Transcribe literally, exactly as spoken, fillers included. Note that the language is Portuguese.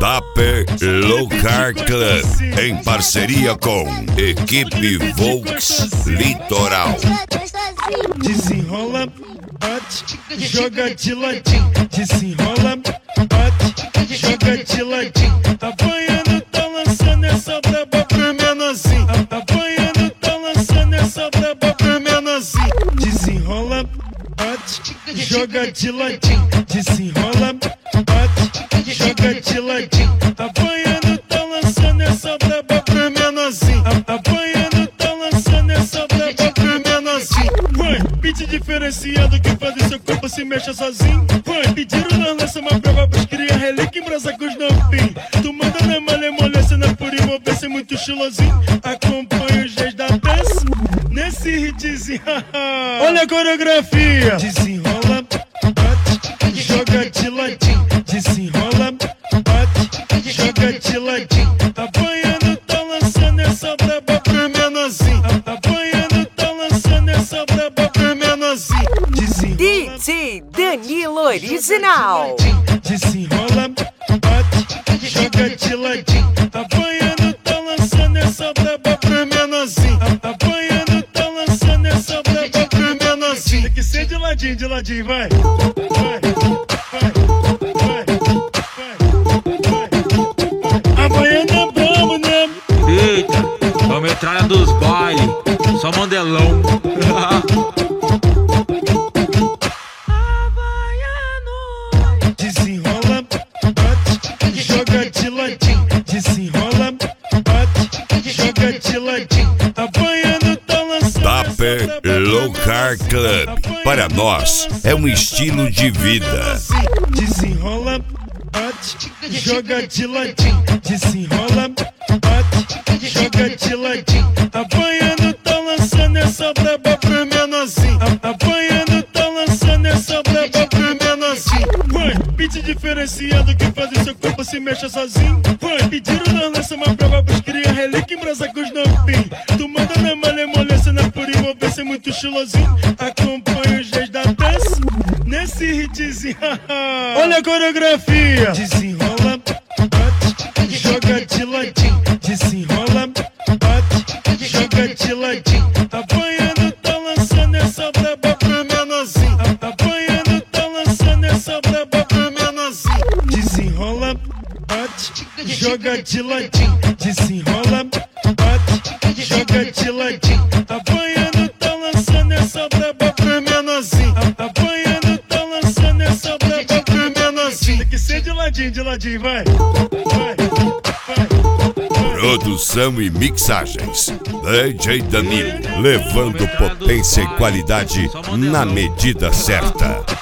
Tape Locar Club, em parceria com Equipe Volks Litoral. Desenrola, bate, joga de ladinho. Desenrola, bate, joga de ladinho. Apanhando, tá lançando essa braba pro menorzinho. Apanhando, tá lançando essa braba pro menorzinho. Desenrola, bate, joga de ladinho. Desenrola, bate, joga de ladinho. Apanhando, tá lançando essa braba pro menorzinho. Apanhando, tá lançando essa braba pro menorzinho. Foi, beat diferenciado que faz seu corpo se mexa sozinho. Foi, pediram na lança uma prova pros cria relíquia em brasa com os novinhos. Tu manda na malemolência, na pura envolvência, muito estilosinho. Acompanha os geis da dança nesse hitzinho. Olha a coreografia. Desenrola, bate, joga de ladinho. Desenrola, bate, joga de ladinho. Apanhando, tá lançando essa braba pro menorzinho. Apanhando, tá lançando essa braba pro menorzinho. D J Danilo Original. Desenrola, bate, joga de ladinho. Apanhando, tá lançando essa braba pro menorzinho. Apanhando, tá lançando essa braba pro menorzinho. Tem que ser de ladinho, de ladinho, vai. Vai, vai, vai, vai, vai. Apanhando é brabo, né? Eita, é a metralha dos bailes, só mandelão. Desenrola, bate, joga de ladinho. Desenrola, bate, joga de ladinho. Apanhando, tá lançando Tape Locar Club, para nós é um estilo de vida. Desenrola, bate, joga de ladinho. Desenrola, bate, joga de ladinho. Apanhando, tá lançando essa braba pro menorzinho. Apanhando, tá lançando essa braba pro menorzinho. Foi, beat diferenciado que faz seu corpo se mexa sozinho. Foi, pediram na lança uma prova pros cria relíquia em brasa com os novinhos. Tu manda na malemolência, na pura envolvência, muito estilosinho. Acompanha os geis da dança nesse hitzinho. Olha a coreografia. Desenrola, bate, joga de ladinho. Desenrola, bate, joga de ladinho. Apanhando, tá lançando essa braba pro menorzinho. Apanhando, tá lançando essa braba pro menorzinho. Desenrola, bate, joga de ladinho. Desenrola, bate, joga de ladinho. Apanhando, tá lançando essa braba pro menorzinho. Apanhando, tá lançando essa braba pro menorzinho. Tem que ser de ladinho, de ladinho, vai. Vai, vai. Produção e mixagens D J Danilo, levando potência e qualidade na medida certa.